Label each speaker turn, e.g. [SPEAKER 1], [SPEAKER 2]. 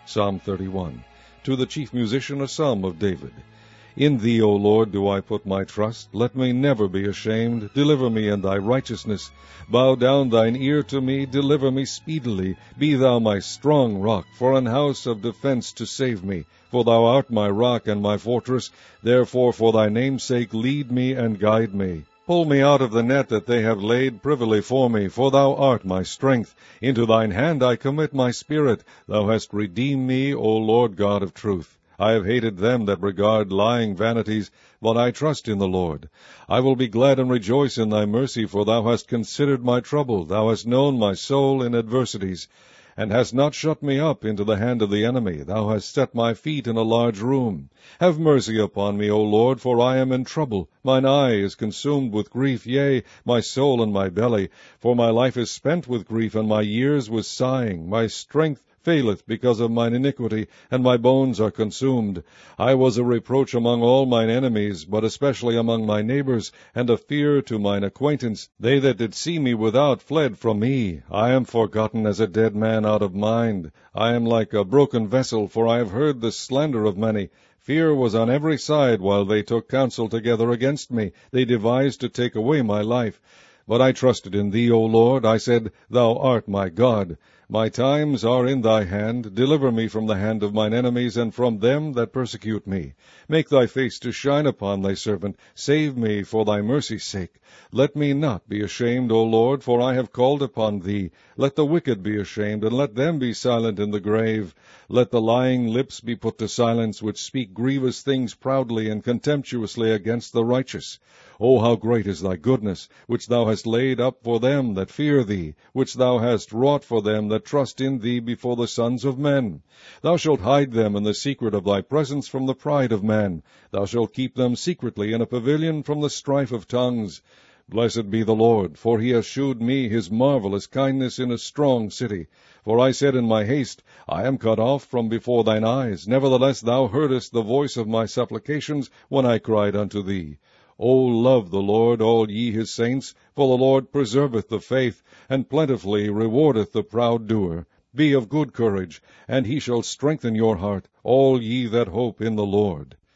[SPEAKER 1] Psalm 31. To the chief musician, a psalm of David. In thee, O Lord, do I put my trust. Let me never be ashamed. Deliver me in thy righteousness. Bow down thine ear to me. Deliver me speedily. Be thou my strong rock, for an house of defense to save me. For thou art my rock and my fortress. Therefore for thy name's sake lead me and guide me. Pull me out of the net that they have laid privily for me, for thou art my strength. Into thine hand I commit my spirit. Thou hast redeemed me, O Lord God of truth. I have hated them that regard lying vanities, but I trust in the Lord. I will be glad and rejoice in thy mercy, for thou hast considered my trouble. Thou hast known my soul in adversities, and hast not shut me up into the hand of the enemy. Thou hast set my feet in a large room. Have mercy upon me, O Lord, for I am in trouble. Mine eye is consumed with grief, yea, my soul and my belly. For my life is spent with grief, and my years with sighing. My strength faileth because of mine iniquity, and my bones are consumed. I was a reproach among all mine enemies, but especially among my neighbors, and a fear to mine acquaintance. They that did see me without fled from me. I am forgotten as a dead man out of mind. I am like a broken vessel, for I have heard the slander of many. Fear was on every side while they took counsel together against me. They devised to take away my life. But I trusted in thee, O Lord. I said, Thou art my God. My times are in thy hand. Deliver me from the hand of mine enemies, and from them that persecute me. Make thy face to shine upon thy servant. Save me for thy mercy's sake. Let me not be ashamed, O Lord, for I have called upon thee. Let the wicked be ashamed, and let them be silent in the grave. Let the lying lips be put to silence, which speak grievous things proudly and contemptuously against the righteous. O how great is thy goodness, which thou hast laid up for them that fear thee, which thou hast wrought for them that trust in thee before the sons of men. Thou shalt hide them in the secret of thy presence from the pride of man. Thou shalt keep them secretly in a pavilion from the strife of tongues. Blessed be the Lord, for he hath shewed me his marvelous kindness in a strong city. For I said in my haste, I am cut off from before thine eyes. Nevertheless thou heardest the voice of my supplications when I cried unto thee. O love the Lord, all ye his saints, for the Lord preserveth the faith, and plentifully rewardeth the proud doer. Be of good courage, and he shall strengthen your heart, all ye that hope in the Lord.